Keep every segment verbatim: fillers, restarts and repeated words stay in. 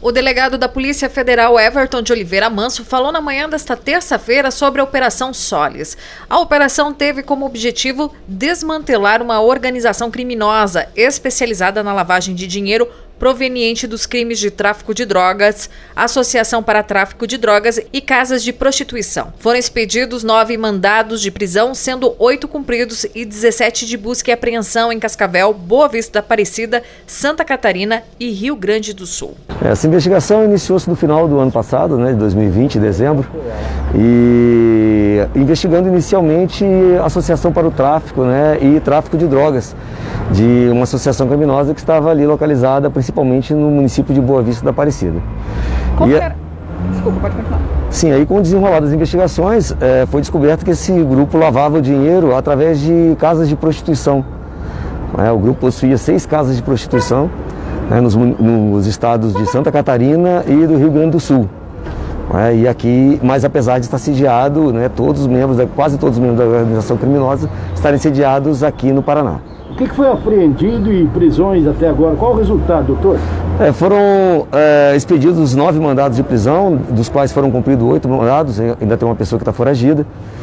O delegado da Polícia Federal, Everton de Oliveira Manso, falou na manhã desta terça-feira sobre a Operação Solis. A operação teve como objetivo desmantelar uma organização criminosa especializada na lavagem de dinheiro proveniente dos crimes de tráfico de drogas, associação para tráfico de drogas e casas de prostituição. Foram expedidos nove mandados de prisão, sendo oito cumpridos e dezessete de busca e apreensão em Cascavel, Boa Vista da Aparecida, Santa Catarina e Rio Grande do Sul. Essa investigação iniciou-se no final do ano passado, né, de dois mil e vinte, em dezembro, e investigando inicialmente associação para o tráfico, né, e tráfico de drogas, de uma associação criminosa que estava ali localizada principalmente no município de Boa Vista da Aparecida. Como e, era? Desculpa, pode continuar. Sim, aí com o desenrolar das investigações, é, foi descoberto que esse grupo lavava o dinheiro através de casas de prostituição. É, o grupo possuía seis casas de prostituição, né, nos, nos estados de Santa Catarina e do Rio Grande do Sul. É, e aqui, mas apesar de estar sediado, né, todos os membros, quase todos os membros da organização criminosa estarem sediados aqui no Paraná. O que foi apreendido e prisões até agora? Qual o resultado, doutor? É, foram é, expedidos nove mandados de prisão, dos quais foram cumpridos oito mandados, ainda tem uma pessoa que está foragida,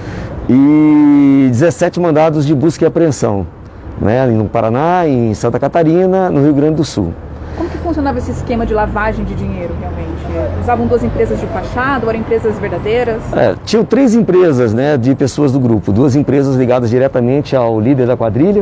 e dezessete mandados de busca e apreensão, né, no Paraná, em Santa Catarina, no Rio Grande do Sul. Como que funcionava esse esquema de lavagem de dinheiro, realmente? Usavam duas empresas de fachada ou eram empresas verdadeiras? É, tinham três empresas, né, de pessoas do grupo, duas empresas ligadas diretamente ao líder da quadrilha,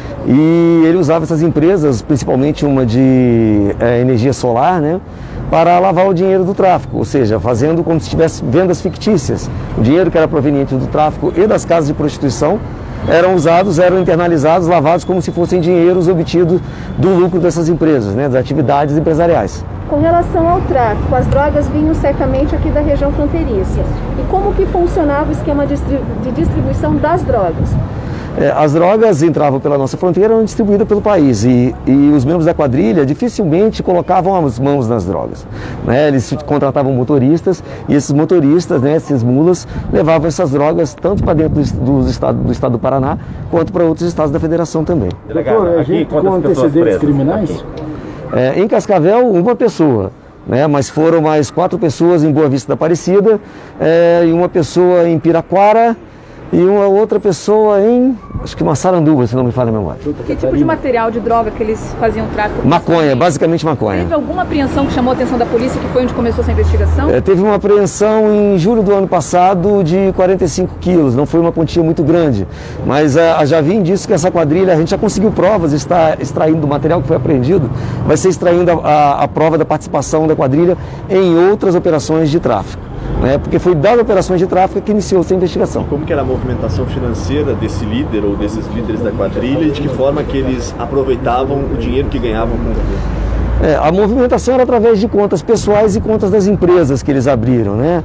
e ele usava essas empresas, principalmente uma de é, energia solar, né, para lavar o dinheiro do tráfico, ou seja, fazendo como se tivesse vendas fictícias. O dinheiro que era proveniente do tráfico e das casas de prostituição eram usados, eram internalizados, lavados como se fossem dinheiros obtidos do lucro dessas empresas, né, das atividades empresariais. Com relação ao tráfico, as drogas vinham certamente aqui da região fronteiriça. E como que funcionava o esquema de distribuição das drogas? É, as drogas entravam pela nossa fronteira e eram distribuídas pelo país e, e os membros da quadrilha dificilmente colocavam as mãos nas drogas, né? Eles contratavam motoristas e esses motoristas, né, esses mulas, levavam essas drogas tanto para dentro do estado, do estado do Paraná quanto para outros estados da federação também. Doutor, a gente com antecedentes criminais? É, em Cascavel, uma pessoa, né, mas foram mais quatro pessoas em Boa Vista da Aparecida, é, e uma pessoa em Piraquara, e uma outra pessoa em, acho que Massaranduba, se não me falha a memória. Que tipo de material de droga que eles faziam tráfico? Maconha, basicamente maconha. Teve alguma apreensão que chamou a atenção da polícia, que foi onde começou essa investigação? É, teve uma apreensão em julho do ano passado de quarenta e cinco quilos, não foi uma quantia muito grande, mas a, já vi indícios que essa quadrilha, a gente já conseguiu provas, está extraindo do material que foi apreendido, vai ser extraindo a, a, a prova da participação da quadrilha em outras operações de tráfico. Né, porque foi das operações de tráfico que iniciou essa investigação. Como que era a movimentação financeira desse líder ou desses líderes da quadrilha e de que forma que eles aproveitavam o dinheiro que ganhavam com o é, a movimentação era através de contas pessoais e contas das empresas que eles abriram, né?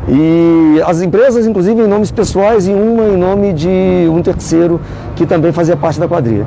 E as empresas, inclusive, em nomes pessoais e uma em nome de um terceiro que também fazia parte da quadrilha.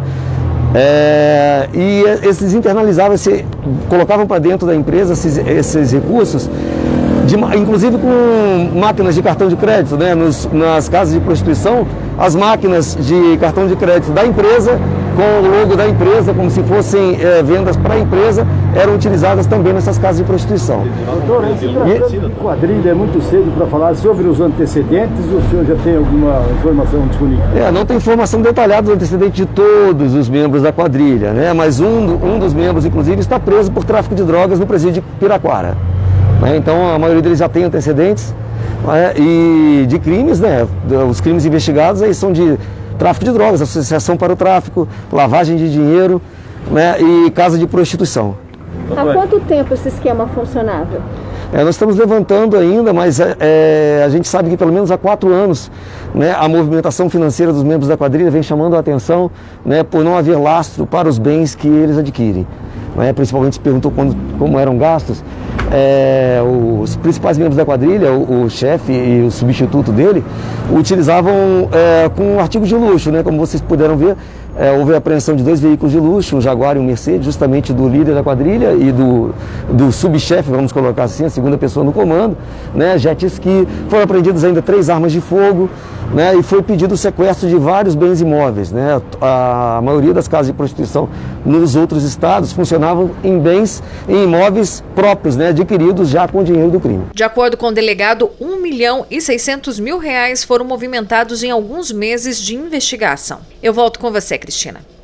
É, e esses internalizavam, se, colocavam para dentro da empresa esses, esses recursos, de, inclusive com máquinas de cartão de crédito, né? Nos, nas casas de prostituição, as máquinas de cartão de crédito da empresa, com o logo da empresa, como se fossem é, vendas para a empresa, eram utilizadas também nessas casas de prostituição. Doutor, esse tratando de quadrilha é muito cedo para falar sobre os antecedentes, ou o senhor já tem alguma informação disponível? É, não tem informação detalhada do antecedente de todos os membros da quadrilha, né? Mas um, um dos membros, inclusive, está preso por tráfico de drogas no presídio de Piraquara. Né? Então, a maioria deles já tem antecedentes, né? E de crimes, né? Os crimes investigados aí são de tráfico de drogas, associação para o tráfico, lavagem de dinheiro, né, e casa de prostituição. Há quanto tempo esse esquema funcionava? É, nós estamos levantando ainda, mas é, a gente sabe que pelo menos há quatro anos, né, a movimentação financeira dos membros da quadrilha vem chamando a atenção, né, por não haver lastro para os bens que eles adquirem. Né, principalmente se perguntou quando, como eram gastos. É, os principais membros da quadrilha, o, o chefe e o substituto dele, utilizavam é, com artigos de luxo, né, como vocês puderam ver, É, houve a apreensão de dois veículos de luxo, um Jaguar e um Mercedes, justamente do líder da quadrilha e do, do subchefe, vamos colocar assim, a segunda pessoa no comando, né, jet ski. Foram apreendidas ainda três armas de fogo, né, e foi pedido o sequestro de vários bens imóveis, né. A, a maioria das casas de prostituição nos outros estados funcionavam em bens, em imóveis próprios, né, adquiridos já com o dinheiro do crime. De acordo com o delegado, um milhão e seiscentos mil reais foram movimentados em alguns meses de investigação. Eu volto com você, Cristina.